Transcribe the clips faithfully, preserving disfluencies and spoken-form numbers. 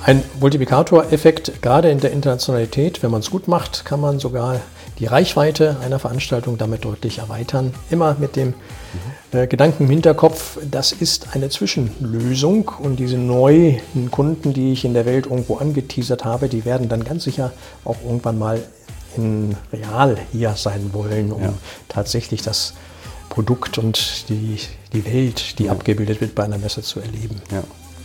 Ein Multiplikatoreffekt, gerade in der Internationalität, wenn man es gut macht, kann man sogar die Reichweite einer Veranstaltung damit deutlich erweitern. Immer mit dem mhm. äh, Gedanken im Hinterkopf, das ist eine Zwischenlösung und diese neuen Kunden, die ich in der Welt irgendwo angeteasert habe, die werden dann ganz sicher auch irgendwann mal in real hier sein wollen, um ja. tatsächlich das Produkt und die, die Welt, die ja. abgebildet wird, bei einer Messe zu erleben. Ja.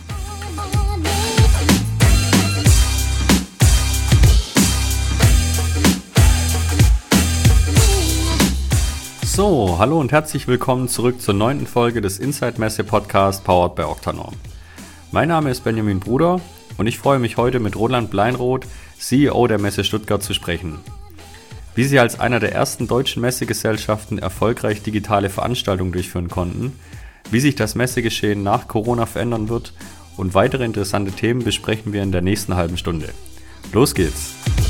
So, hallo und herzlich willkommen zurück zur neunten Folge des Inside Messe Podcast powered by Octanorm. Mein Name ist Benjamin Bruder und ich freue mich heute mit Roland Bleinroth, C E O der Messe Stuttgart, zu sprechen. Wie sie als einer der ersten deutschen Messegesellschaften erfolgreich digitale Veranstaltungen durchführen konnten, wie sich das Messegeschehen nach Corona verändern wird und weitere interessante Themen besprechen wir in der nächsten halben Stunde. Los geht's!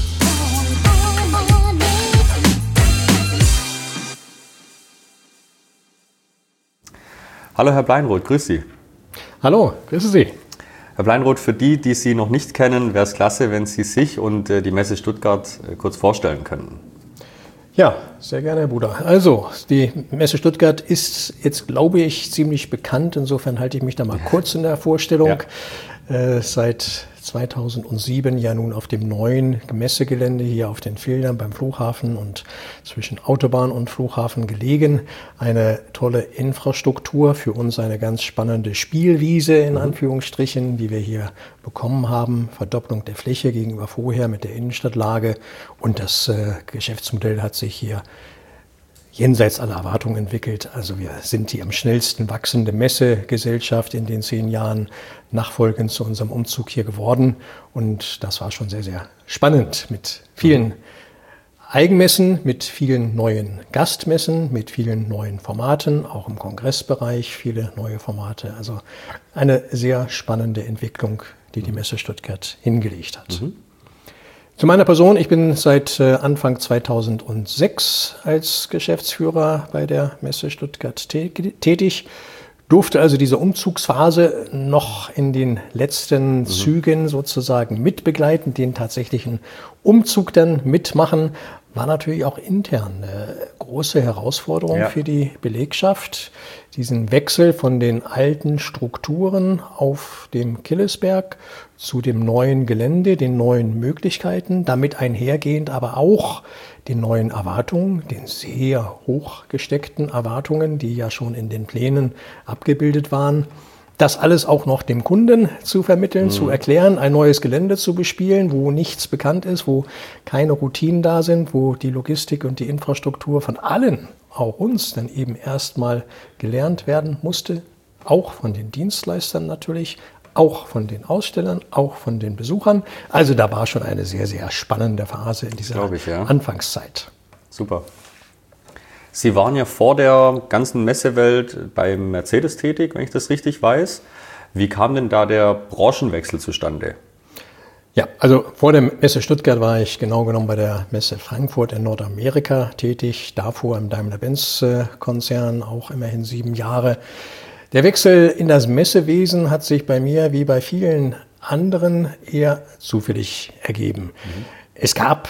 Hallo Herr Bleinroth, grüß Sie. Hallo, grüße Sie. Herr Bleinroth, für die, die Sie noch nicht kennen, wäre es klasse, wenn Sie sich und die Messe Stuttgart kurz vorstellen könnten. Ja, sehr gerne, Herr Bruder. Also, die Messe Stuttgart ist jetzt, glaube ich, ziemlich bekannt. Insofern halte ich mich da mal kurz in der Vorstellung. Ja. Äh, seit zweitausendsieben ja nun auf dem neuen Messegelände hier auf den Feldern beim Flughafen und zwischen Autobahn und Flughafen gelegen. Eine tolle Infrastruktur, für uns eine ganz spannende Spielwiese in Anführungsstrichen, die wir hier bekommen haben. Verdopplung der Fläche gegenüber vorher mit der Innenstadtlage und das äh, Geschäftsmodell hat sich hier jenseits aller Erwartungen entwickelt. Also wir sind die am schnellsten wachsende Messegesellschaft in den zehn Jahren nachfolgend zu unserem Umzug hier geworden. Und das war schon sehr, sehr spannend mit vielen Eigenmessen, mit vielen neuen Gastmessen, mit vielen neuen Formaten, auch im Kongressbereich viele neue Formate. Also eine sehr spannende Entwicklung, die die Messe Stuttgart hingelegt hat. Mhm. Zu meiner Person, ich bin seit Anfang zweitausendsechs als Geschäftsführer bei der Messe Stuttgart tätig, durfte also diese Umzugsphase noch in den letzten mhm. Zügen sozusagen mitbegleiten, den tatsächlichen Umzug dann mitmachen. War natürlich auch intern eine große Herausforderung ja. für die Belegschaft, diesen Wechsel von den alten Strukturen auf dem Killesberg zu dem neuen Gelände, den neuen Möglichkeiten, damit einhergehend aber auch den neuen Erwartungen, den sehr hoch gesteckten Erwartungen, die ja schon in den Plänen abgebildet waren. Das alles auch noch dem Kunden zu vermitteln, mhm. zu erklären, ein neues Gelände zu bespielen, wo nichts bekannt ist, wo keine Routinen da sind, wo die Logistik und die Infrastruktur von allen, auch uns, dann eben erstmal gelernt werden musste, auch von den Dienstleistern natürlich, auch von den Ausstellern, auch von den Besuchern. Also da war schon eine sehr, sehr spannende Phase in dieser ich, ja. Anfangszeit. Super. Sie waren ja vor der ganzen Messewelt beim Mercedes tätig, wenn ich das richtig weiß. Wie kam denn da der Branchenwechsel zustande? Ja, also vor der Messe Stuttgart war ich genau genommen bei der Messe Frankfurt in Nordamerika tätig. Davor im Daimler-Benz-Konzern auch immerhin sieben Jahre. Der Wechsel in das Messewesen hat sich bei mir wie bei vielen anderen eher zufällig ergeben. Mhm. Es gab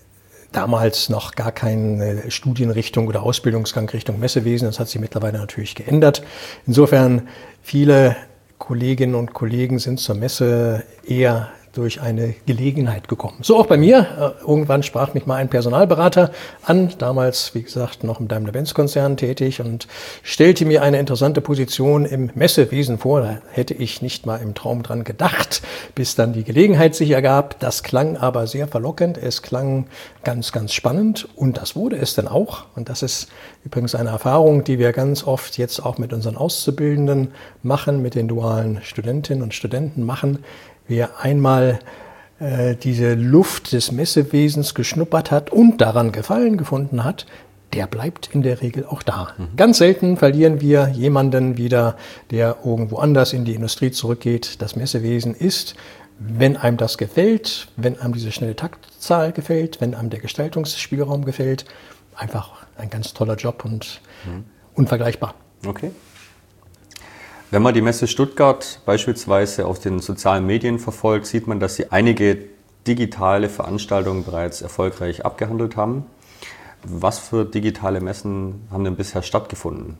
damals noch gar keine Studienrichtung oder Ausbildungsgang Richtung Messewesen. Das hat sich mittlerweile natürlich geändert. Insofern viele Kolleginnen und Kollegen sind zur Messe eher durch eine Gelegenheit gekommen. So auch bei mir. Irgendwann sprach mich mal ein Personalberater an, damals, wie gesagt, noch im Daimler-Benz-Konzern tätig und stellte mir eine interessante Position im Messewesen vor. Da hätte ich nicht mal im Traum dran gedacht, bis dann die Gelegenheit sich ergab. Das klang aber sehr verlockend. Es klang ganz, ganz spannend und das wurde es dann auch. Und das ist übrigens eine Erfahrung, die wir ganz oft jetzt auch mit unseren Auszubildenden machen, mit den dualen Studentinnen und Studenten machen. Wer einmal äh, diese Luft des Messewesens geschnuppert hat und daran Gefallen gefunden hat, der bleibt in der Regel auch da. Mhm. Ganz selten verlieren wir jemanden wieder, der irgendwo anders in die Industrie zurückgeht. Das Messewesen ist, wenn einem das gefällt, wenn einem diese schnelle Taktzahl gefällt, wenn einem der Gestaltungsspielraum gefällt, einfach ein ganz toller Job und mhm. unvergleichbar. Okay. Wenn man die Messe Stuttgart beispielsweise auf den sozialen Medien verfolgt, sieht man, dass Sie einige digitale Veranstaltungen bereits erfolgreich abgehandelt haben. Was für digitale Messen haben denn bisher stattgefunden?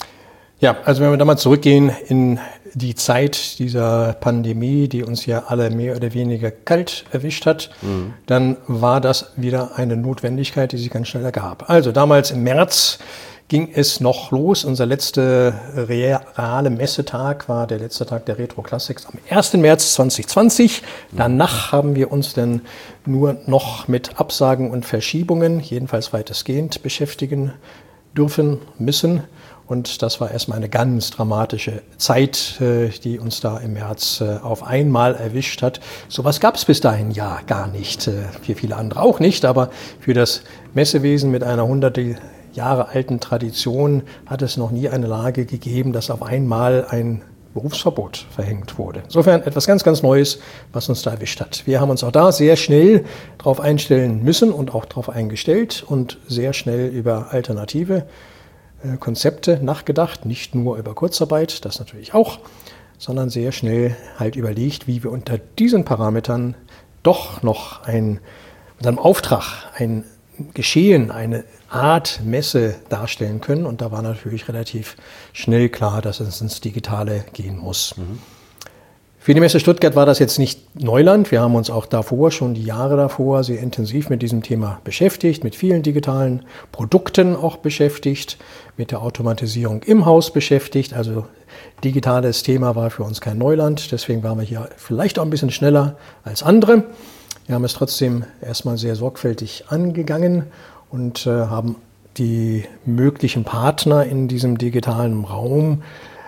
Ja, also wenn wir da mal zurückgehen in die Zeit dieser Pandemie, die uns ja alle mehr oder weniger kalt erwischt hat, mhm. dann war das wieder eine Notwendigkeit, die sich ganz schnell ergab. Also damals im März ging es noch los. Unser letzter reale Messetag war der letzte Tag der Retro Classics am ersten März zweitausendzwanzig. Danach haben wir uns dann nur noch mit Absagen und Verschiebungen, jedenfalls weitestgehend, beschäftigen dürfen, müssen. Und das war erstmal eine ganz dramatische Zeit, die uns da im März auf einmal erwischt hat. Sowas gab es bis dahin ja gar nicht. Für viele andere auch nicht, aber für das Messewesen mit einer hunderte Jahre alten Tradition hat es noch nie eine Lage gegeben, dass auf einmal ein Berufsverbot verhängt wurde. Insofern etwas ganz, ganz Neues, was uns da erwischt hat. Wir haben uns auch da sehr schnell darauf einstellen müssen und auch darauf eingestellt und sehr schnell über alternative Konzepte nachgedacht, nicht nur über Kurzarbeit, das natürlich auch, sondern sehr schnell halt überlegt, wie wir unter diesen Parametern doch noch ein, mit einem Auftrag, ein Geschehen, eine Art Messe darstellen können. Und da war natürlich relativ schnell klar, dass es ins Digitale gehen muss. Mhm. Für die Messe Stuttgart war das jetzt nicht Neuland. Wir haben uns auch davor, schon die Jahre davor, sehr intensiv mit diesem Thema beschäftigt, mit vielen digitalen Produkten auch beschäftigt, mit der Automatisierung im Haus beschäftigt. Also digitales Thema war für uns kein Neuland. Deswegen waren wir hier vielleicht auch ein bisschen schneller als andere. Wir haben es trotzdem erstmal sehr sorgfältig angegangen und äh, haben die möglichen Partner in diesem digitalen Raum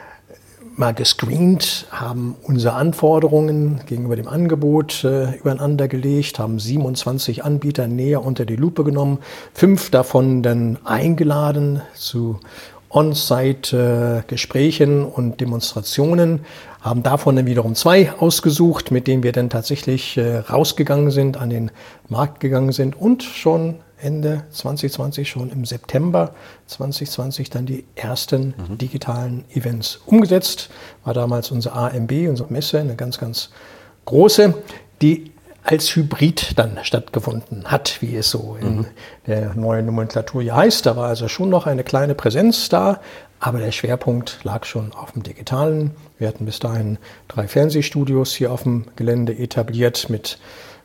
mal gescreent, haben unsere Anforderungen gegenüber dem Angebot äh, übereinander gelegt, haben siebenundzwanzig Anbieter näher unter die Lupe genommen, fünf davon dann eingeladen zu On-Site-Gesprächen äh, und Demonstrationen, haben davon dann wiederum zwei ausgesucht, mit denen wir dann tatsächlich äh, rausgegangen sind, an den Markt gegangen sind und schon Ende zwanzig zwanzig, schon im September zwanzig zwanzig dann die ersten mhm. digitalen Events umgesetzt. War damals unsere A M B, unsere Messe, eine ganz, ganz große, die als Hybrid dann stattgefunden hat, wie es so in mhm. der neuen Nomenklatur hier heißt. Da war also schon noch eine kleine Präsenz da, aber der Schwerpunkt lag schon auf dem Digitalen. Wir hatten bis dahin drei Fernsehstudios hier auf dem Gelände etabliert mit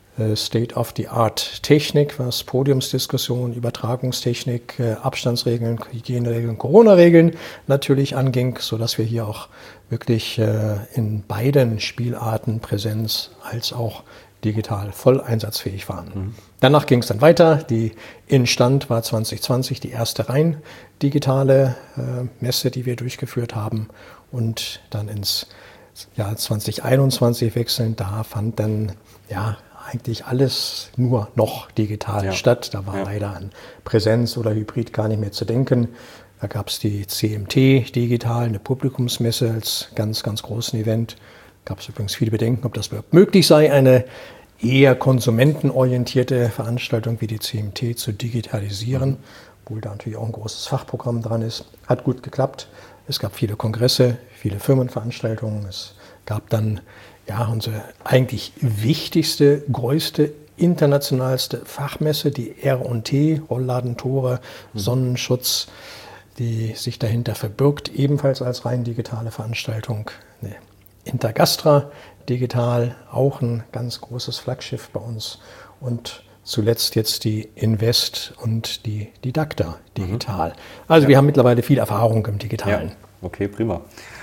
State-of-the-Art-Technik, was Podiumsdiskussion, Übertragungstechnik, Abstandsregeln, Hygieneregeln, Corona-Regeln natürlich anging, sodass wir hier auch wirklich in beiden Spielarten Präsenz als auch digital voll einsatzfähig waren. Mhm. Danach ging es dann weiter. Die Instand war zwanzig zwanzig die erste rein digitale Messe, die wir durchgeführt haben, und dann ins Jahr zwanzig einundzwanzig wechseln. Da fand dann ja eigentlich alles nur noch digital ja. statt. Da war ja. leider an Präsenz oder Hybrid gar nicht mehr zu denken. Da gab es die C M T digital, eine Publikumsmesse als ganz, ganz großen Event. Gab es übrigens viele Bedenken, ob das überhaupt möglich sei, eine eher konsumentenorientierte Veranstaltung wie die C M T zu digitalisieren, mhm. obwohl da natürlich auch ein großes Fachprogramm dran ist. Hat gut geklappt. Es gab viele Kongresse, viele Firmenveranstaltungen. Es gab dann ja, unsere eigentlich wichtigste, größte, internationalste Fachmesse, die R und T, Rollladentore, mhm. Sonnenschutz, die sich dahinter verbirgt, ebenfalls als rein digitale Veranstaltung. Eine Intergastra digital, auch ein ganz großes Flaggschiff bei uns. Und zuletzt jetzt die Invest und die Didakta digital. Also ja. wir haben mittlerweile viel Erfahrung im Digitalen. Ja. Okay, prima.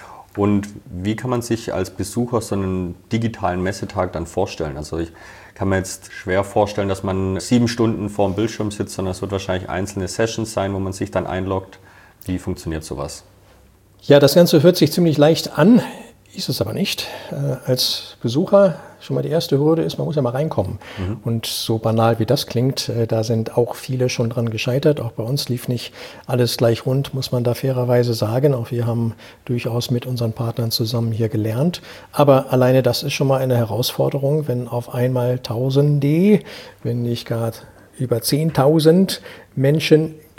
Und wie kann man sich als Besucher so einen digitalen Messetag dann vorstellen? Also ich kann mir jetzt schwer vorstellen, dass man sieben Stunden vor dem Bildschirm sitzt, sondern es wird wahrscheinlich einzelne Sessions sein, wo man sich dann einloggt. Wie funktioniert sowas? Ja, das Ganze hört sich ziemlich leicht an, ist es aber nicht. Äh, als Besucher schon mal die erste Hürde ist, man muss ja mal reinkommen. Mhm. Und so banal wie das klingt, äh, da sind auch viele schon dran gescheitert. Auch bei uns lief nicht alles gleich rund, muss man da fairerweise sagen. Auch wir haben durchaus mit unseren Partnern zusammen hier gelernt. Aber alleine das ist schon mal eine Herausforderung, wenn auf einmal Tausende, wenn nicht gar über zehntausend Menschen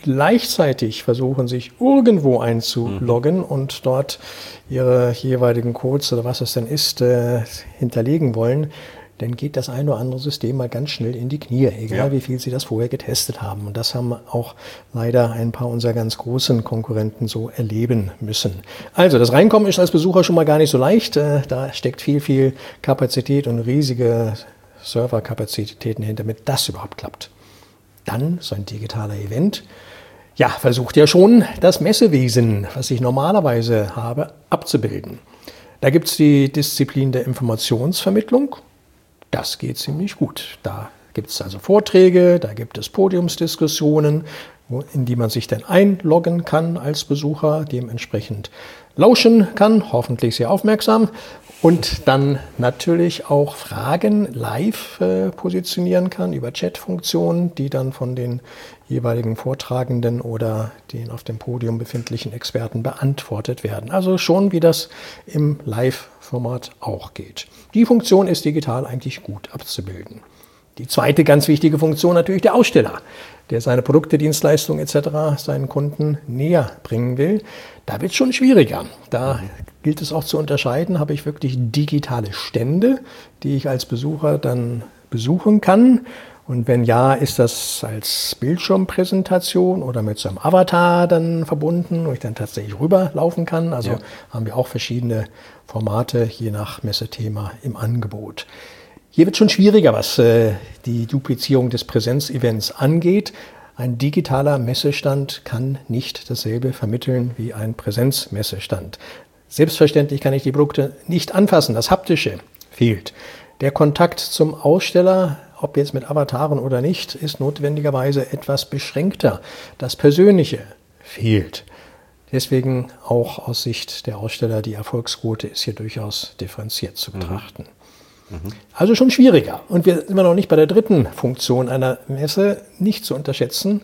gleichzeitig versuchen, sich irgendwo einzuloggen mhm. und dort ihre jeweiligen Codes oder was es denn ist, äh, hinterlegen wollen, dann geht das ein oder andere System mal ganz schnell in die Knie, egal ja. wie viel sie das vorher getestet haben. Und das haben auch leider ein paar unserer ganz großen Konkurrenten so erleben müssen. Also das Reinkommen ist als Besucher schon mal gar nicht so leicht. Da steckt viel, viel Kapazität und riesige Serverkapazitäten hinter, damit das überhaupt klappt. Dann so ein digitaler Event. Ja, versucht ja schon, das Messewesen, was ich normalerweise habe, abzubilden. Da gibt es die Disziplin der Informationsvermittlung. Das geht ziemlich gut. Da gibt es also Vorträge, da gibt es Podiumsdiskussionen, in die man sich dann einloggen kann als Besucher, dementsprechend lauschen kann, hoffentlich sehr aufmerksam und dann natürlich auch Fragen live äh, positionieren kann über Chatfunktionen, die dann von den jeweiligen Vortragenden oder den auf dem Podium befindlichen Experten beantwortet werden. Also schon wie das im Live-Format auch geht. Die Funktion ist digital eigentlich gut abzubilden. Die zweite ganz wichtige Funktion natürlich der Aussteller, der seine Produkte, Dienstleistungen et cetera seinen Kunden näher bringen will. Da wird es schon schwieriger. Da gilt es auch zu unterscheiden, habe ich wirklich digitale Stände, die ich als Besucher dann besuchen kann. Und wenn ja, ist das als Bildschirmpräsentation oder mit so einem Avatar dann verbunden, wo ich dann tatsächlich rüberlaufen kann. Also ja. haben wir auch verschiedene Formate je nach Messethema im Angebot. Hier wird schon schwieriger, was äh, die Duplizierung des Präsenzevents angeht. Ein digitaler Messestand kann nicht dasselbe vermitteln wie ein Präsenzmessestand. Selbstverständlich kann ich die Produkte nicht anfassen, das Haptische fehlt. Der Kontakt zum Aussteller, ob jetzt mit Avataren oder nicht, ist notwendigerweise etwas beschränkter. Das Persönliche fehlt. Deswegen auch aus Sicht der Aussteller, die Erfolgsquote ist hier durchaus differenziert zu betrachten. Mhm. Mhm. Also schon schwieriger. Und wir sind immer noch nicht bei der dritten Funktion einer Messe, nicht zu unterschätzen,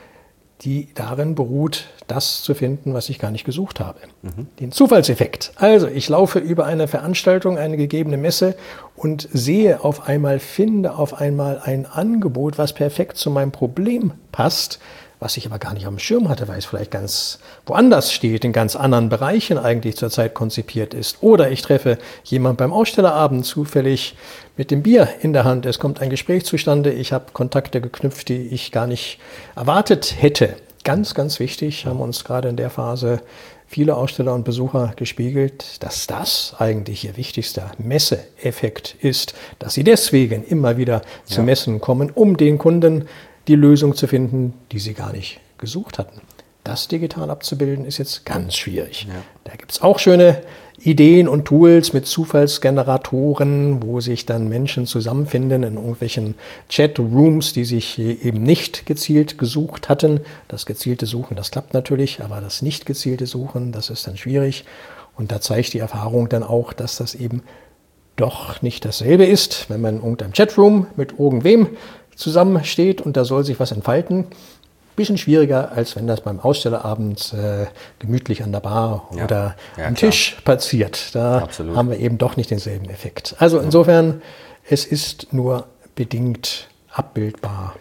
die darin beruht, das zu finden, was ich gar nicht gesucht habe. Mhm. Den Zufallseffekt. Also ich laufe über eine Veranstaltung, eine gegebene Messe und sehe auf einmal, finde auf einmal ein Angebot, was perfekt zu meinem Problem passt, was ich aber gar nicht auf dem Schirm hatte, weil es vielleicht ganz woanders steht, in ganz anderen Bereichen eigentlich zurzeit konzipiert ist. Oder ich treffe jemanden beim Ausstellerabend zufällig mit dem Bier in der Hand. Es kommt ein Gespräch zustande, ich habe Kontakte geknüpft, die ich gar nicht erwartet hätte. Ganz, ganz wichtig, haben uns gerade in der Phase viele Aussteller und Besucher gespiegelt, dass das eigentlich ihr wichtigster Messeeffekt ist, dass sie deswegen immer wieder zu ja. Messen kommen, um den Kunden die Lösung zu finden, die sie gar nicht gesucht hatten. Das digital abzubilden, ist jetzt ganz schwierig. Ja. Da gibt es auch schöne Ideen und Tools mit Zufallsgeneratoren, wo sich dann Menschen zusammenfinden in irgendwelchen Chatrooms, die sich eben nicht gezielt gesucht hatten. Das gezielte Suchen, das klappt natürlich, aber das nicht gezielte Suchen, das ist dann schwierig. Und da zeigt die Erfahrung dann auch, dass das eben doch nicht dasselbe ist, wenn man in irgendeinem Chatroom mit irgendwem zusammensteht und da soll sich was entfalten. Bisschen schwieriger, als wenn das beim Ausstellerabend äh, gemütlich an der Bar ja. oder ja, am klar. Tisch passiert. Da Absolut. Haben wir eben doch nicht denselben Effekt. Also ja. insofern, es ist nur bedingt abbildbar.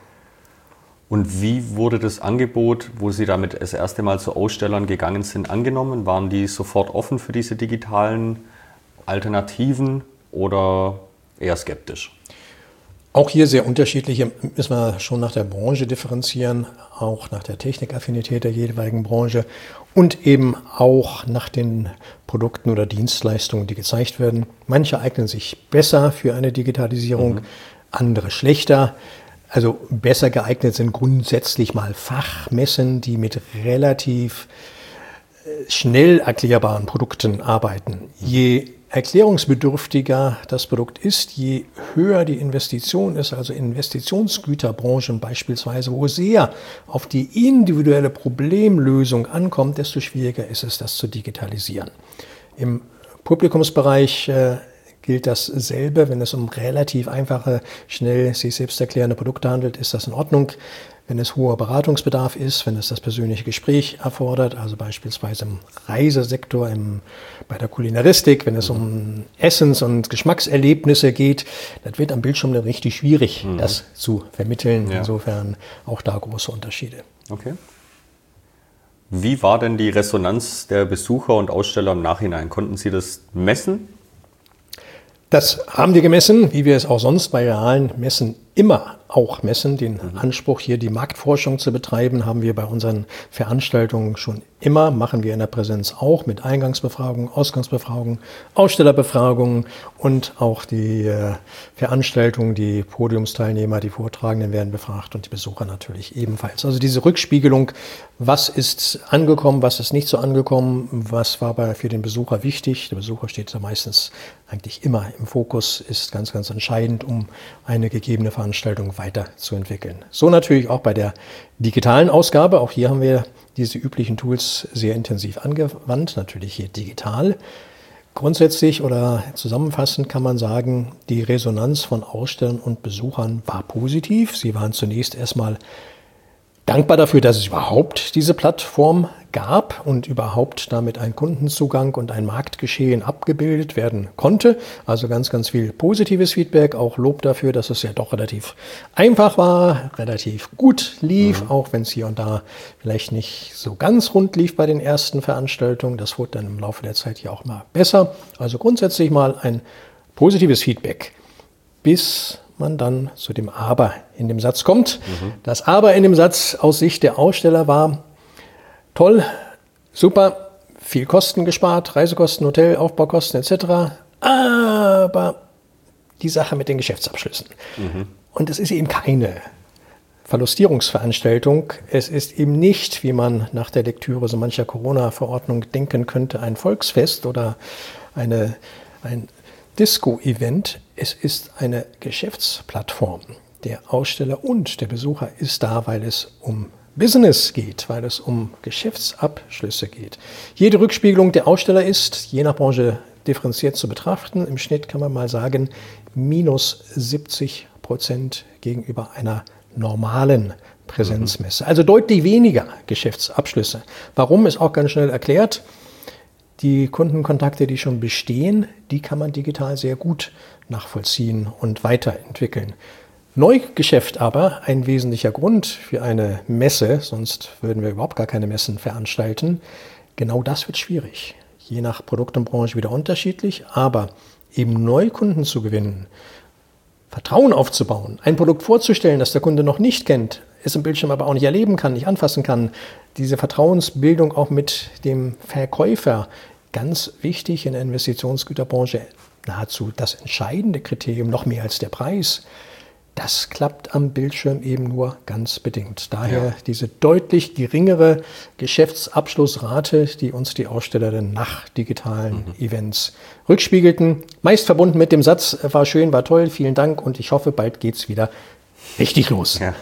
Und wie wurde das Angebot, wo Sie damit das erste Mal zu Ausstellern gegangen sind, angenommen? Waren die sofort offen für diese digitalen Alternativen oder eher skeptisch? Auch hier sehr unterschiedliche, müssen wir schon nach der Branche differenzieren, auch nach der Technikaffinität der jeweiligen Branche und eben auch nach den Produkten oder Dienstleistungen, die gezeigt werden. Manche eignen sich besser für eine Digitalisierung, mhm. andere schlechter. Also besser geeignet sind grundsätzlich mal Fachmessen, die mit relativ schnell erklärbaren Produkten arbeiten. Je erklärungsbedürftiger das Produkt ist, je höher die Investition ist, also Investitionsgüterbranchen beispielsweise, wo es sehr auf die individuelle Problemlösung ankommt, desto schwieriger ist es, das zu digitalisieren. Im Publikumsbereich äh, gilt dasselbe. Wenn es um relativ einfache, schnell sich selbst erklärende Produkte handelt, ist das in Ordnung. Wenn es hoher Beratungsbedarf ist, wenn es das persönliche Gespräch erfordert, also beispielsweise im Reisesektor, im, bei der Kulinaristik, wenn es um Essens- und Geschmackserlebnisse geht, das wird am Bildschirm dann richtig schwierig, mhm. das zu vermitteln. Ja. Insofern auch da große Unterschiede. Okay. Wie war denn die Resonanz der Besucher und Aussteller im Nachhinein? Konnten Sie das messen? Das haben wir gemessen, wie wir es auch sonst bei realen Messen immer auch messen. Den Anspruch, hier die Marktforschung zu betreiben, haben wir bei unseren Veranstaltungen schon immer, machen wir in der Präsenz auch mit Eingangsbefragungen, Ausgangsbefragungen, Ausstellerbefragungen und auch die äh, Veranstaltungen, die Podiumsteilnehmer, die Vortragenden werden befragt und die Besucher natürlich ebenfalls. Also diese Rückspiegelung, was ist angekommen, was ist nicht so angekommen, was war bei, für den Besucher wichtig. Der Besucher steht ja meistens eigentlich immer im Fokus, ist ganz, ganz entscheidend, um eine gegebene Veranstaltung weiterzuentwickeln. So natürlich auch bei der digitalen Ausgabe. Auch hier haben wir diese üblichen Tools sehr intensiv angewandt, natürlich hier digital. Grundsätzlich oder zusammenfassend kann man sagen, die Resonanz von Ausstellern und Besuchern war positiv. Sie waren zunächst erstmal dankbar dafür, dass es überhaupt diese Plattform gab und überhaupt damit ein Kundenzugang und ein Marktgeschehen abgebildet werden konnte. Also ganz, ganz viel positives Feedback, auch Lob dafür, dass es ja doch relativ einfach war, relativ gut lief, mhm. auch wenn es hier und da vielleicht nicht so ganz rund lief bei den ersten Veranstaltungen. Das wurde dann im Laufe der Zeit ja auch mal besser. Also grundsätzlich mal ein positives Feedback, bis man dann zu dem Aber in dem Satz kommt. Mhm. Das Aber in dem Satz aus Sicht der Aussteller war: toll, super, viel Kosten gespart, Reisekosten, Hotel, Aufbaukosten et cetera. Aber die Sache mit den Geschäftsabschlüssen. Mhm. Und es ist eben keine Verlustierungsveranstaltung. Es ist eben nicht, wie man nach der Lektüre so mancher Corona-Verordnung denken könnte, ein Volksfest oder eine, ein Disco-Event. Es ist eine Geschäftsplattform. Der Aussteller und der Besucher ist da, weil es um Business geht, weil es um Geschäftsabschlüsse geht. Jede Rückspiegelung der Aussteller ist, je nach Branche, differenziert zu betrachten. Im Schnitt kann man mal sagen, minus siebzig Prozent gegenüber einer normalen Präsenzmesse. Also deutlich weniger Geschäftsabschlüsse. Warum, ist auch ganz schnell erklärt. Die Kundenkontakte, die schon bestehen, die kann man digital sehr gut nachvollziehen und weiterentwickeln. Neugeschäft aber, ein wesentlicher Grund für eine Messe, sonst würden wir überhaupt gar keine Messen veranstalten, genau das wird schwierig. Je nach Produkt und Branche wieder unterschiedlich, aber eben Neukunden zu gewinnen, Vertrauen aufzubauen, ein Produkt vorzustellen, das der Kunde noch nicht kennt, es im Bildschirm aber auch nicht erleben kann, nicht anfassen kann, diese Vertrauensbildung auch mit dem Verkäufer, ganz wichtig in der Investitionsgüterbranche, nahezu das entscheidende Kriterium, noch mehr als der Preis. Das klappt am Bildschirm eben nur ganz bedingt. Daher ja. diese deutlich geringere Geschäftsabschlussrate, die uns die Aussteller dann nach digitalen mhm. Events rückspiegelten. Meist verbunden mit dem Satz, war schön, war toll, vielen Dank und ich hoffe, bald geht's wieder richtig los. Ja.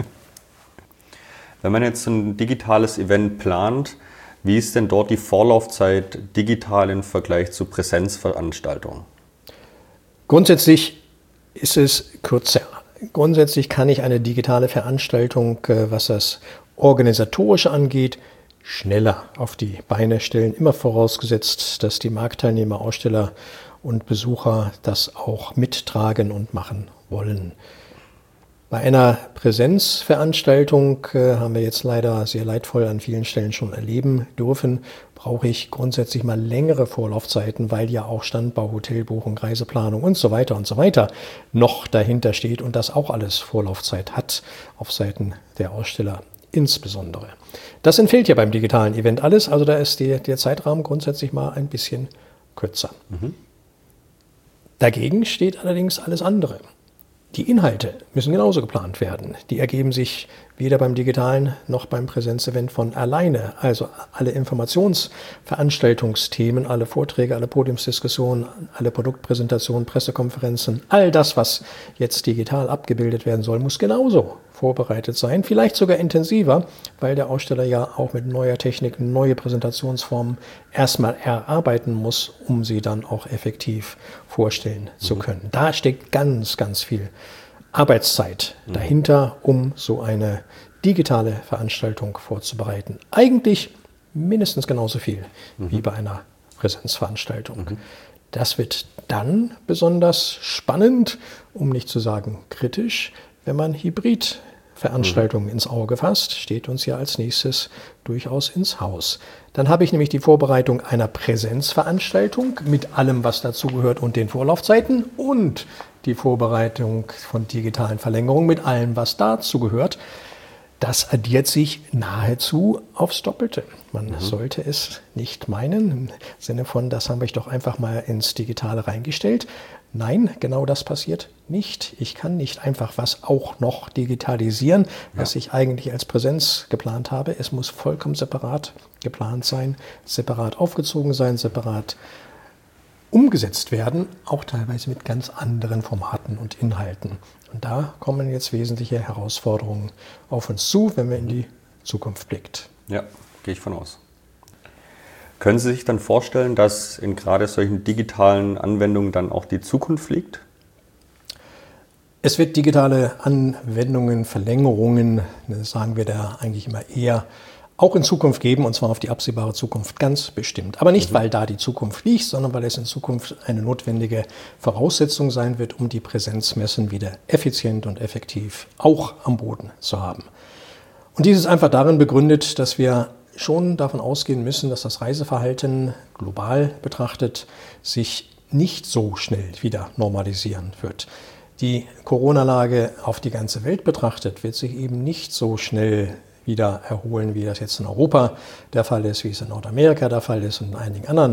Wenn man jetzt ein digitales Event plant, wie ist denn dort die Vorlaufzeit digital im Vergleich zu Präsenzveranstaltungen? Grundsätzlich ist es kürzer. Grundsätzlich kann ich eine digitale Veranstaltung, was das Organisatorische angeht, schneller auf die Beine stellen. Immer vorausgesetzt, dass die Marktteilnehmer, Aussteller und Besucher das auch mittragen und machen wollen. Bei einer Präsenzveranstaltung äh, haben wir jetzt leider sehr leidvoll an vielen Stellen schon erleben dürfen, brauche ich grundsätzlich mal längere Vorlaufzeiten, weil ja auch Standbau, Hotelbuchung, Reiseplanung und so weiter und so weiter noch dahinter steht und das auch alles Vorlaufzeit hat, auf Seiten der Aussteller insbesondere. Das entfällt ja beim digitalen Event alles, also da ist die, der Zeitrahmen grundsätzlich mal ein bisschen kürzer. Mhm. Dagegen steht allerdings alles andere. Die Inhalte müssen genauso geplant werden. Die ergeben sich weder beim digitalen noch beim Präsenzevent von alleine. Also alle Informationsveranstaltungsthemen, alle Vorträge, alle Podiumsdiskussionen, alle Produktpräsentationen, Pressekonferenzen, all das, was jetzt digital abgebildet werden soll, muss genauso vorbereitet sein. Vielleicht sogar intensiver, weil der Aussteller ja auch mit neuer Technik neue Präsentationsformen erstmal erarbeiten muss, um sie dann auch effektiv vorstellen zu können. Mhm. Da steckt ganz, ganz viel Arbeitszeit mhm. dahinter, um so eine digitale Veranstaltung vorzubereiten. Eigentlich mindestens genauso viel mhm. wie bei einer Präsenzveranstaltung. Mhm. Das wird dann besonders spannend, um nicht zu sagen kritisch, wenn man Hybrid Veranstaltungen mhm. ins Auge fasst, steht uns ja als nächstes durchaus ins Haus. Dann habe ich nämlich die Vorbereitung einer Präsenzveranstaltung mit allem, was dazugehört und den Vorlaufzeiten und die Vorbereitung von digitalen Verlängerungen mit allem, was dazugehört. Das addiert sich nahezu aufs Doppelte. Man mhm. sollte es nicht meinen, im Sinne von, das habe ich doch einfach mal ins Digitale reingestellt. Nein, genau das passiert nicht. Ich kann nicht einfach was auch noch digitalisieren, was ja. ich eigentlich als Präsenz geplant habe. Es muss vollkommen separat geplant sein, separat aufgezogen sein, separat umgesetzt werden, auch teilweise mit ganz anderen Formaten und Inhalten. Und da kommen jetzt wesentliche Herausforderungen auf uns zu, wenn wir in die Zukunft blickt. Ja, gehe ich von aus. Können Sie sich dann vorstellen, dass in gerade solchen digitalen Anwendungen dann auch die Zukunft liegt? Es wird digitale Anwendungen, Verlängerungen, sagen wir da eigentlich immer eher, auch in Zukunft geben, und zwar auf die absehbare Zukunft ganz bestimmt. Aber nicht, mhm. weil da die Zukunft liegt, sondern weil es in Zukunft eine notwendige Voraussetzung sein wird, um die Präsenzmessen wieder effizient und effektiv auch am Boden zu haben. Und dies ist einfach darin begründet, dass wir schon davon ausgehen müssen, dass das Reiseverhalten global betrachtet sich nicht so schnell wieder normalisieren wird. Die Corona-Lage auf die ganze Welt betrachtet wird sich eben nicht so schnell wieder erholen, wie das jetzt in Europa der Fall ist, wie es in Nordamerika der Fall ist und in einigen anderen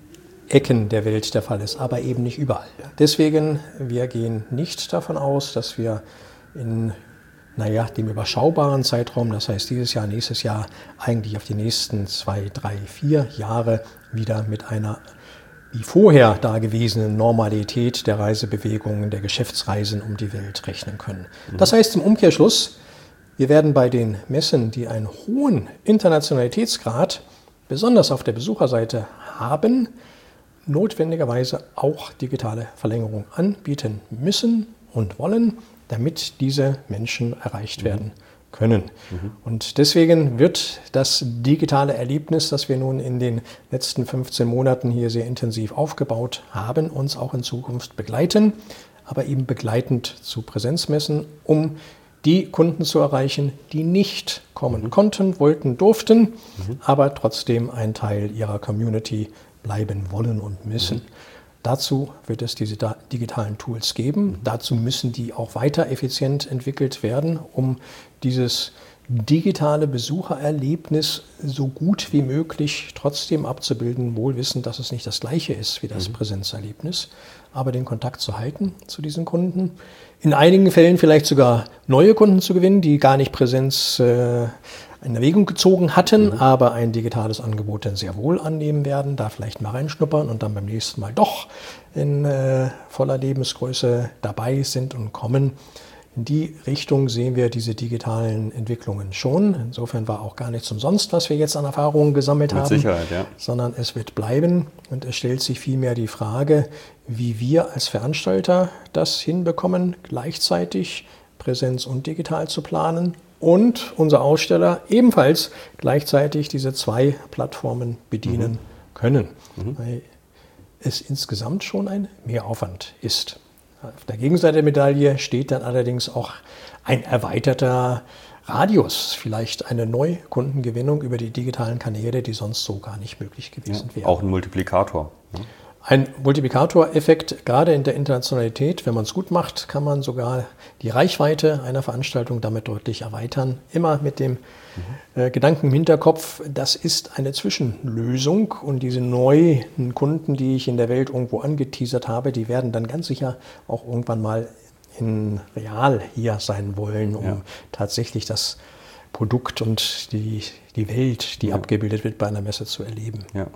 Ecken der Welt der Fall ist, aber eben nicht überall. Deswegen, wir gehen nicht davon aus, dass wir in naja, dem überschaubaren Zeitraum, das heißt dieses Jahr, nächstes Jahr, eigentlich auf die nächsten zwei, drei, vier Jahre wieder mit einer wie vorher dagewesenen Normalität der Reisebewegungen, der Geschäftsreisen um die Welt rechnen können. Das heißt im Umkehrschluss, wir werden bei den Messen, die einen hohen Internationalitätsgrad, besonders auf der Besucherseite haben, notwendigerweise auch digitale Verlängerung anbieten müssen und wollen, damit diese Menschen erreicht mhm. werden können. Mhm. Und deswegen wird das digitale Erlebnis, das wir nun in den letzten fünfzehn Monaten hier sehr intensiv aufgebaut haben, uns auch in Zukunft begleiten, aber eben begleitend zu Präsenzmessen, um die Kunden zu erreichen, die nicht kommen konnten, wollten, durften, mhm. aber trotzdem ein Teil ihrer Community bleiben wollen und müssen. Mhm. Dazu wird es diese digitalen Tools geben. Mhm. Dazu müssen die auch weiter effizient entwickelt werden, um dieses digitale Besuchererlebnis so gut wie möglich trotzdem abzubilden, wohl wissend, dass es nicht das gleiche ist wie das mhm. Präsenzerlebnis, aber den Kontakt zu halten zu diesen Kunden. In einigen Fällen vielleicht sogar neue Kunden zu gewinnen, die gar nicht Präsenz äh, in Erwägung gezogen hatten, mhm. aber ein digitales Angebot dann sehr wohl annehmen werden, da vielleicht mal reinschnuppern und dann beim nächsten Mal doch in äh, voller Lebensgröße dabei sind und kommen. In die Richtung sehen wir diese digitalen Entwicklungen schon. Insofern war auch gar nichts umsonst, was wir jetzt an Erfahrungen gesammelt Mit haben, Sicherheit, ja. sondern es wird bleiben und es stellt sich vielmehr die Frage, wie wir als Veranstalter das hinbekommen, gleichzeitig Präsenz und digital zu planen und unser Aussteller ebenfalls gleichzeitig diese zwei Plattformen bedienen mhm. können, mhm. weil es insgesamt schon ein Mehraufwand ist. Auf der Gegenseite der Medaille steht dann allerdings auch ein erweiterter Radius, vielleicht eine Neukundengewinnung über die digitalen Kanäle, die sonst so gar nicht möglich gewesen ja, wären. Auch ein Multiplikator. Ja. Ein Multiplikatoreffekt, gerade in der Internationalität, wenn man es gut macht, kann man sogar die Reichweite einer Veranstaltung damit deutlich erweitern. Immer mit dem mhm. äh, Gedanken im Hinterkopf, das ist eine Zwischenlösung und diese neuen Kunden, die ich in der Welt irgendwo angeteasert habe, die werden dann ganz sicher auch irgendwann mal in real hier sein wollen, um ja. tatsächlich das Produkt und die, die Welt, die ja. abgebildet wird, bei einer Messe zu erleben. Ja.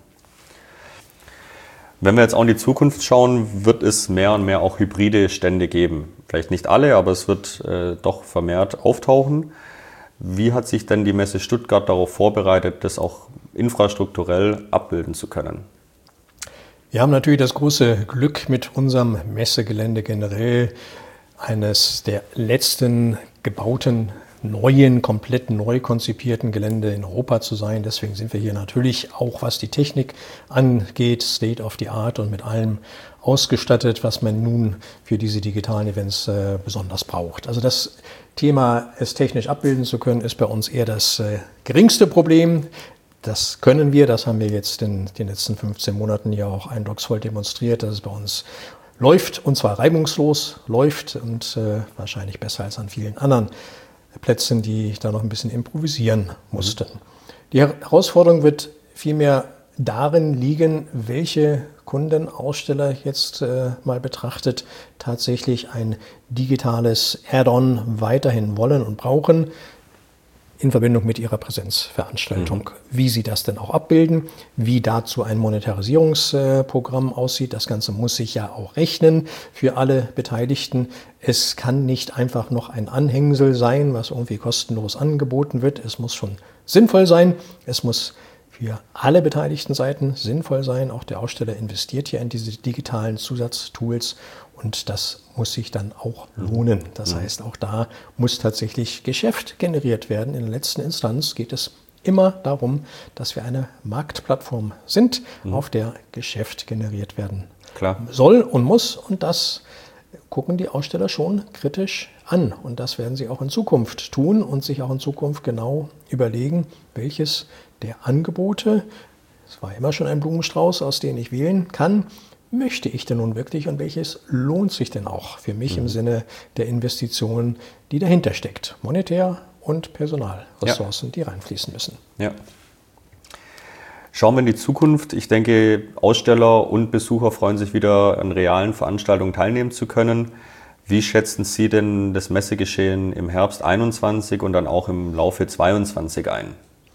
Wenn wir jetzt auch in die Zukunft schauen, wird es mehr und mehr auch hybride Stände geben. Vielleicht nicht alle, aber es wird äh, doch vermehrt auftauchen. Wie hat sich denn die Messe Stuttgart darauf vorbereitet, das auch infrastrukturell abbilden zu können? Wir haben natürlich das große Glück, mit unserem Messegelände generell eines der letzten gebauten neuen, komplett neu konzipierten Gelände in Europa zu sein. Deswegen sind wir hier natürlich auch, was die Technik angeht, State of the Art und mit allem ausgestattet, was man nun für diese digitalen Events äh, besonders braucht. Also das Thema, es technisch abbilden zu können, ist bei uns eher das äh, geringste Problem. Das können wir, das haben wir jetzt in den letzten fünfzehn Monaten ja auch eindrucksvoll demonstriert, dass es bei uns läuft, und zwar reibungslos läuft und äh, wahrscheinlich besser als an vielen anderen Plätzen, die da noch ein bisschen improvisieren mussten. Mhm. Die Herausforderung wird vielmehr darin liegen, welche Kunden, Aussteller jetzt äh, mal betrachtet, tatsächlich ein digitales Add-on weiterhin wollen und brauchen, in Verbindung mit ihrer Präsenzveranstaltung. Mhm. Wie sie das denn auch abbilden, wie dazu ein Monetarisierungsprogramm aussieht. Das Ganze muss sich ja auch rechnen für alle Beteiligten. Es kann nicht einfach noch ein Anhängsel sein, was irgendwie kostenlos angeboten wird. Es muss schon sinnvoll sein. Es muss für alle beteiligten Seiten sinnvoll sein. Auch der Aussteller investiert hier in diese digitalen Zusatztools und das muss sich dann auch lohnen. Das heißt, auch da muss tatsächlich Geschäft generiert werden. In der letzten Instanz geht es immer darum, dass wir eine Marktplattform sind, mhm. auf der Geschäft generiert werden Klar. soll und muss. Und das gucken die Aussteller schon kritisch an. Und das werden sie auch in Zukunft tun und sich auch in Zukunft genau überlegen, welches der Angebote, es war immer schon ein Blumenstrauß, aus dem ich wählen kann, möchte ich denn nun wirklich und welches lohnt sich denn auch für mich mhm. im Sinne der Investitionen, die dahinter steckt, monetär und Personalressourcen, ja. die reinfließen müssen. Ja. Schauen wir in die Zukunft. Ich denke, Aussteller und Besucher freuen sich wieder, an realen Veranstaltungen teilnehmen zu können. Wie schätzen Sie denn das Messegeschehen im Herbst einundzwanzig und dann auch im Laufe zweiundzwanzig ein?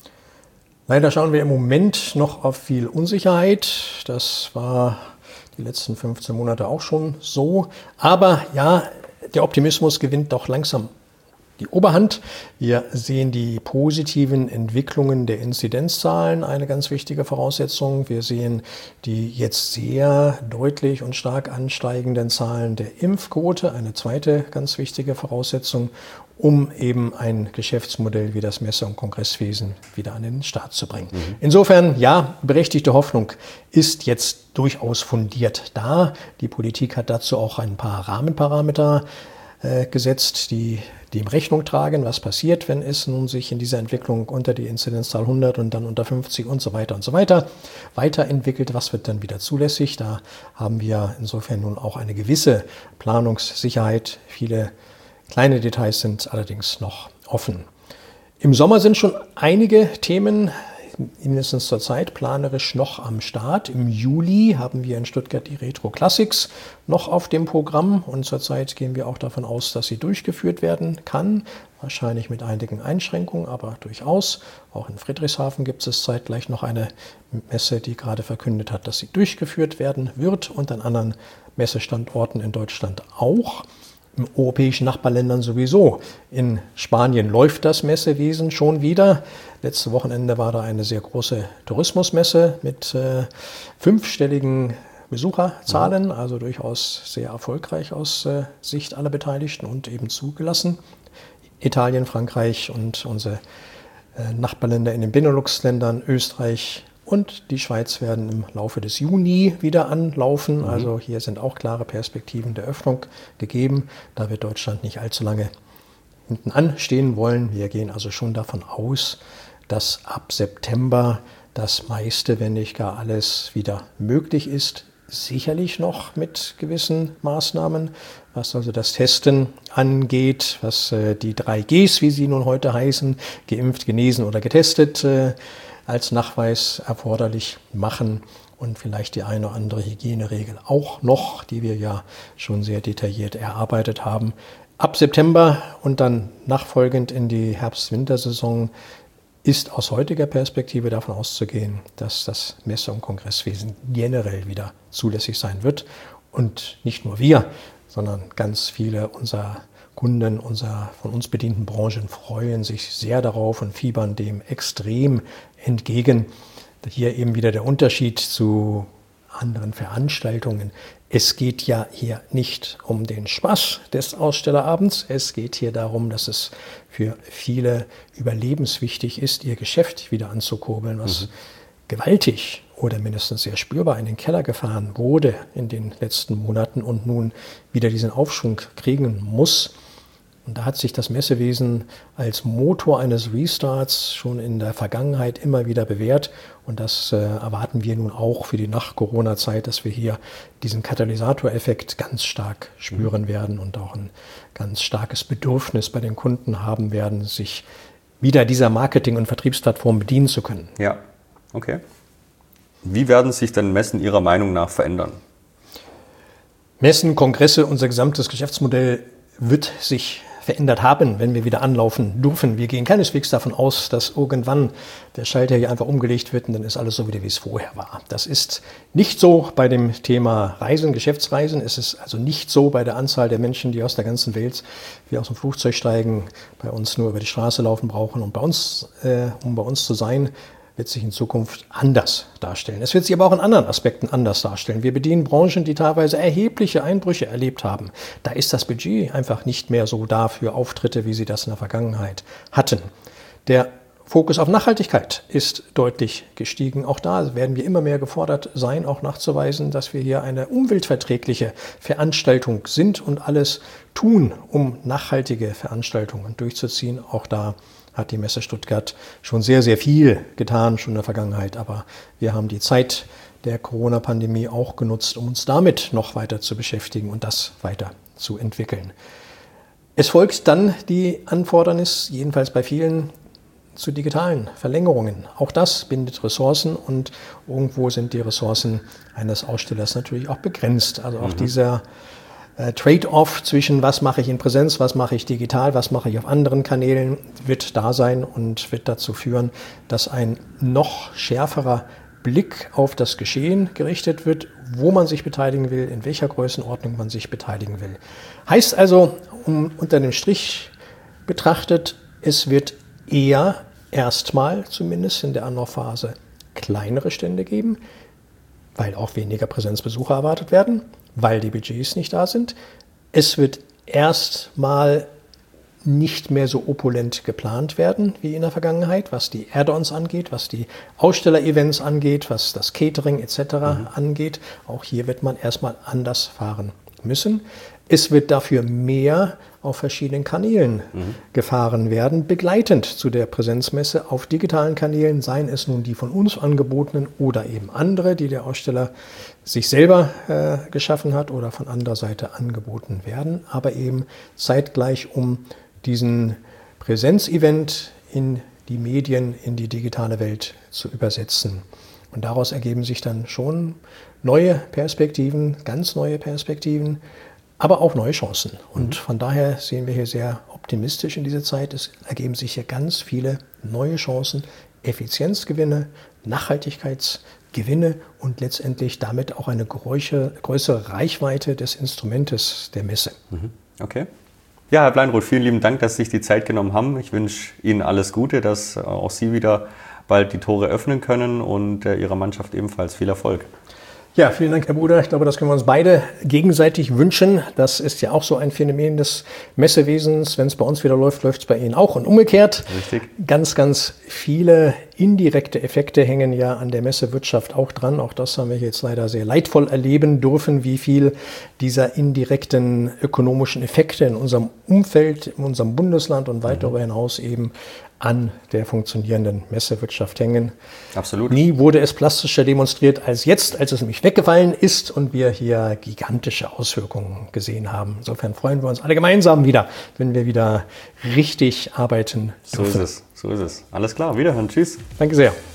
Leider schauen wir im Moment noch auf viel Unsicherheit. Das war die letzten fünfzehn Monate auch schon so. Aber ja, der Optimismus gewinnt doch langsam die Oberhand. Wir sehen die positiven Entwicklungen der Inzidenzzahlen, eine ganz wichtige Voraussetzung. Wir sehen die jetzt sehr deutlich und stark ansteigenden Zahlen der Impfquote, eine zweite ganz wichtige Voraussetzung, um eben ein Geschäftsmodell wie das Messe- und Kongresswesen wieder an den Start zu bringen. Mhm. Insofern, ja, berechtigte Hoffnung ist jetzt durchaus fundiert da. Die Politik hat dazu auch ein paar Rahmenparameter äh, gesetzt, die dem Rechnung tragen, was passiert, wenn es nun sich in dieser Entwicklung unter die Inzidenzzahl hundert und dann unter fünfzig und so weiter und so weiter weiterentwickelt. Was wird dann wieder zulässig? Da haben wir insofern nun auch eine gewisse Planungssicherheit. Viele kleine Details sind allerdings noch offen. Im Sommer sind schon einige Themen, mindestens zur Zeit, planerisch noch am Start. Im Juli haben wir in Stuttgart die Retro Classics noch auf dem Programm und zurzeit gehen wir auch davon aus, dass sie durchgeführt werden kann. Wahrscheinlich mit einigen Einschränkungen, aber durchaus. Auch in Friedrichshafen gibt es zeitgleich noch eine Messe, die gerade verkündet hat, dass sie durchgeführt werden wird und an anderen Messestandorten in Deutschland auch. Im europäischen Nachbarländern sowieso. In Spanien läuft das Messewesen schon wieder. Letzte Wochenende war da eine sehr große Tourismusmesse mit äh, fünfstelligen Besucherzahlen, ja. also durchaus sehr erfolgreich aus äh, Sicht aller Beteiligten und eben zugelassen. Italien, Frankreich und unsere äh, Nachbarländer in den Benelux-Ländern, Österreich und die Schweiz werden im Laufe des Juni wieder anlaufen. Mhm. Also hier sind auch klare Perspektiven der Öffnung gegeben. Da wird Deutschland nicht allzu lange hinten anstehen wollen. Wir gehen also schon davon aus, dass ab September das meiste, wenn nicht gar alles, wieder möglich ist. Sicherlich noch mit gewissen Maßnahmen, was also das Testen angeht, was äh, die drei Gs, wie sie nun heute heißen, geimpft, genesen oder getestet, äh, als Nachweis erforderlich machen und vielleicht die eine oder andere Hygieneregel auch noch, die wir ja schon sehr detailliert erarbeitet haben. Ab September und dann nachfolgend in die Herbst-Wintersaison ist aus heutiger Perspektive davon auszugehen, dass das Messe- und Kongresswesen generell wieder zulässig sein wird. Und nicht nur wir, sondern ganz viele unserer Kunden unserer von uns bedienten Branchen freuen sich sehr darauf und fiebern dem extrem entgegen. Hier eben wieder der Unterschied zu anderen Veranstaltungen. Es geht ja hier nicht um den Spaß des Ausstellerabends. Es geht hier darum, dass es für viele überlebenswichtig ist, ihr Geschäft wieder anzukurbeln, was mhm. gewaltig oder mindestens sehr spürbar in den Keller gefahren wurde in den letzten Monaten und nun wieder diesen Aufschwung kriegen muss. Und da hat sich das Messewesen als Motor eines Restarts schon in der Vergangenheit immer wieder bewährt. Und das äh, erwarten wir nun auch für die Nach-Corona-Zeit, dass wir hier diesen Katalysatoreffekt ganz stark spüren mhm. werden und auch ein ganz starkes Bedürfnis bei den Kunden haben werden, sich wieder dieser Marketing- und Vertriebsplattform bedienen zu können. Ja, okay. Wie werden sich denn Messen Ihrer Meinung nach verändern? Messen, Kongresse, unser gesamtes Geschäftsmodell wird sich verändert haben, wenn wir wieder anlaufen dürfen. Wir gehen keineswegs davon aus, dass irgendwann der Schalter hier einfach umgelegt wird und dann ist alles so wieder, wie es vorher war. Das ist nicht so bei dem Thema Reisen, Geschäftsreisen. Es ist also nicht so bei der Anzahl der Menschen, die aus der ganzen Welt wie aus dem Flugzeug steigen, bei uns nur über die Straße laufen brauchen. Und bei uns, äh, um bei uns zu sein, wird sich in Zukunft anders darstellen. Es wird sich aber auch in anderen Aspekten anders darstellen. Wir bedienen Branchen, die teilweise erhebliche Einbrüche erlebt haben. Da ist das Budget einfach nicht mehr so da für Auftritte, wie sie das in der Vergangenheit hatten. Der Fokus auf Nachhaltigkeit ist deutlich gestiegen. Auch da werden wir immer mehr gefordert sein, auch nachzuweisen, dass wir hier eine umweltverträgliche Veranstaltung sind und alles tun, um nachhaltige Veranstaltungen durchzuziehen. Auch da hat die Messe Stuttgart schon sehr, sehr viel getan, schon in der Vergangenheit. Aber wir haben die Zeit der Corona-Pandemie auch genutzt, um uns damit noch weiter zu beschäftigen und das weiter zu entwickeln. Es folgt dann die Anfordernis, jedenfalls bei vielen, zu digitalen Verlängerungen. Auch das bindet Ressourcen und irgendwo sind die Ressourcen eines Ausstellers natürlich auch begrenzt. Also auch mhm. dieser Trade-off zwischen was mache ich in Präsenz, was mache ich digital, was mache ich auf anderen Kanälen, wird da sein und wird dazu führen, dass ein noch schärferer Blick auf das Geschehen gerichtet wird, wo man sich beteiligen will, in welcher Größenordnung man sich beteiligen will. Heißt also, um, unter dem Strich betrachtet, es wird eher erstmal, zumindest in der Anlaufphase, kleinere Stände geben, weil auch weniger Präsenzbesucher erwartet werden, weil die Budgets nicht da sind. Es wird erstmal nicht mehr so opulent geplant werden wie in der Vergangenheit, was die Add-ons angeht, was die Aussteller-Events angeht, was das Catering et cetera mhm. angeht. Auch hier wird man erstmal anders fahren müssen. Es wird dafür mehr auf verschiedenen Kanälen mhm. gefahren werden, begleitend zu der Präsenzmesse auf digitalen Kanälen, seien es nun die von uns angebotenen oder eben andere, die der Aussteller sich selber äh, geschaffen hat oder von anderer Seite angeboten werden, aber eben zeitgleich, um diesen Präsenzevent in die Medien, in die digitale Welt zu übersetzen. Und daraus ergeben sich dann schon neue Perspektiven, ganz neue Perspektiven, aber auch neue Chancen. Und von daher sehen wir hier sehr optimistisch in diese Zeit. Es ergeben sich hier ganz viele neue Chancen, Effizienzgewinne, Nachhaltigkeitsgewinne und letztendlich damit auch eine größere Reichweite des Instrumentes der Messe. Okay. Ja, Herr Bleinroth, vielen lieben Dank, dass Sie sich die Zeit genommen haben. Ich wünsche Ihnen alles Gute, dass auch Sie wieder bald die Tore öffnen können und Ihrer Mannschaft ebenfalls viel Erfolg. Ja, vielen Dank, Herr Bruder. Ich glaube, das können wir uns beide gegenseitig wünschen. Das ist ja auch so ein Phänomen des Messewesens. Wenn es bei uns wieder läuft, läuft es bei Ihnen auch und umgekehrt. Richtig. Ganz, ganz viele indirekte Effekte hängen ja an der Messewirtschaft auch dran. Auch das haben wir jetzt leider sehr leidvoll erleben dürfen, wie viel dieser indirekten ökonomischen Effekte in unserem Umfeld, in unserem Bundesland und weit darüber hinaus eben an der funktionierenden Messewirtschaft hängen. Absolut. Nie wurde es plastischer demonstriert als jetzt, als es nämlich weggefallen ist und wir hier gigantische Auswirkungen gesehen haben. Insofern freuen wir uns alle gemeinsam wieder, wenn wir wieder richtig arbeiten dürfen. So ist es, so ist es. Alles klar, wiederhören, tschüss. Danke sehr.